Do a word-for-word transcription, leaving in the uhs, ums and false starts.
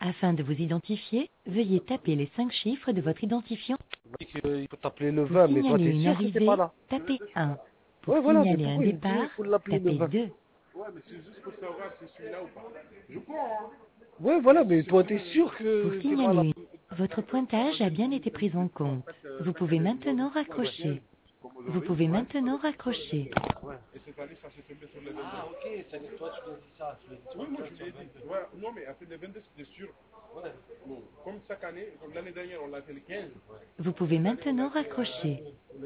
Afin de vous identifier, veuillez taper les cinq chiffres de votre identifiant. Il faut t'appeler le Pour vingt, mais toi, signaler t'es une sûr que c'est arrivée, pas là? tapez un. Pour Ouais, voilà, mais signaler un pourquoi il me dit il départ, faut l'appeler le tapez vingt? deux. Ouais, mais c'est juste pour savoir si je suis là ou pas. Je crois, hein. Ouais, voilà, mais toi, t'es sûr Pour que t'es pas là? signaler une... Votre pointage a bien été pris en compte. Vous pouvez maintenant raccrocher. Vous pouvez maintenant raccrocher. Ouais. Et cette année, ça s'est tombé sur le Ah, vingt-deux. ok, ça dit toi, tu lui as dit ça. Tu lui as dit Oui, moi trente-quatre je sur l'ai dit. vingt-deux. Ouais, non, mais après le vingt-deux, c'était sûr. Ouais. Bon, comme chaque année, comme l'année dernière, on l'a fait le quinze. Vous pouvez maintenant raccrocher.